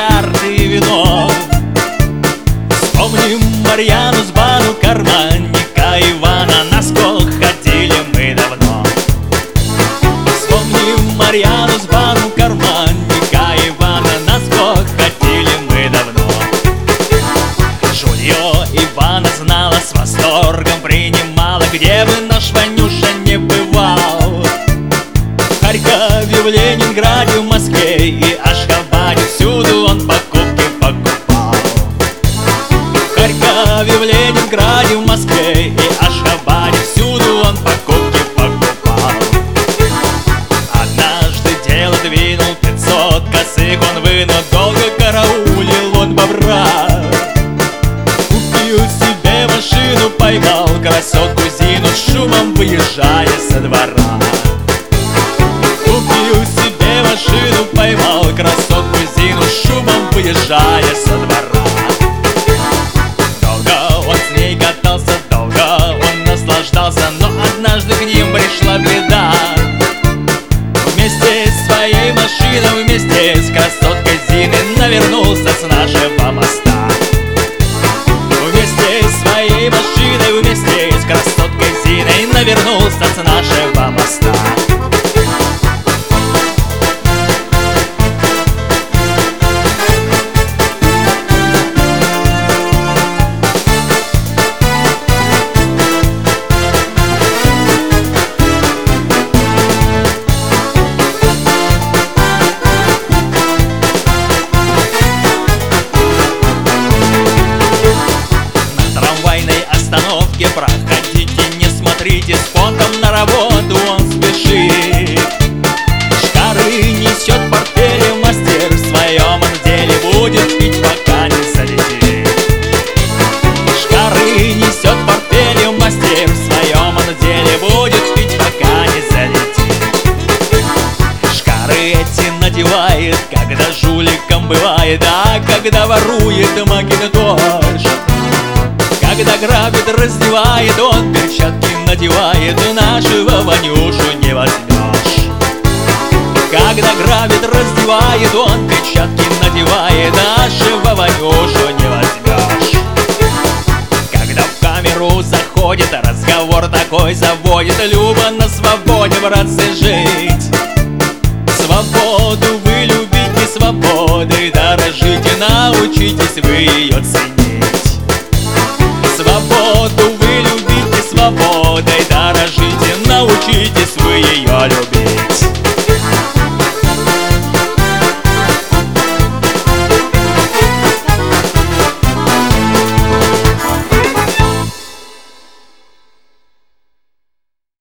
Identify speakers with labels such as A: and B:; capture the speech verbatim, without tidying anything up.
A: карты и вино. Вспомним Марьяну с бану, карманника Ивана, на скок ходили мы давно. Вспомним Марьяну с бану, карманника Ивана, на скок ходили мы давно. Жулье Ивана знала, с восторгом принимала, где бы наш Ванюша не бывал. В Харькове, в Ленинграде, в Москве и Ашхабаде всюду он покупки покупал. В Харькове, в Ленинграде, в Москве и Ашхабаде всюду он покупки покупал. Однажды дело двинул, пятьсот косых он вынул, долго караулил он бобра. Купил себе машину, поймал красотку Зину, шумом выезжая со двора. Купил себе машину, поймал красотку Зину, шумом выезжая со двора. Долго он с ней катался, долго он наслаждался, но однажды к ним пришла беда. Вместе с своей машиной, вместе с красоткой Зиной навернулся с нашего моста. Вместе с своей машиной, вместе с красоткой Зиной навернулся с нашего моста. Проходите, не смотрите, с понтом на работу он спешит. Шкары несет в портфеле, мастер в своем деле будет пить, пока не залетит. Шкары несет в портфеле, мастер в своем деле будет пить, пока не залетит. Шкары эти надевает, когда жуликом бывает, а когда ворует макинтош. Когда грабит, раздевает, он перчатки надевает, нашего Ванюшу не возьмешь. Когда грабит, раздевает, он перчатки надевает, нашего Ванюшу не возьмешь. Когда в камеру заходит, разговор такой заводит: Люба, на свободе, братцы, жить. Свободу вы любите, свободой дорожите, научитесь вы ее ценить. Свободу вы любите, свободой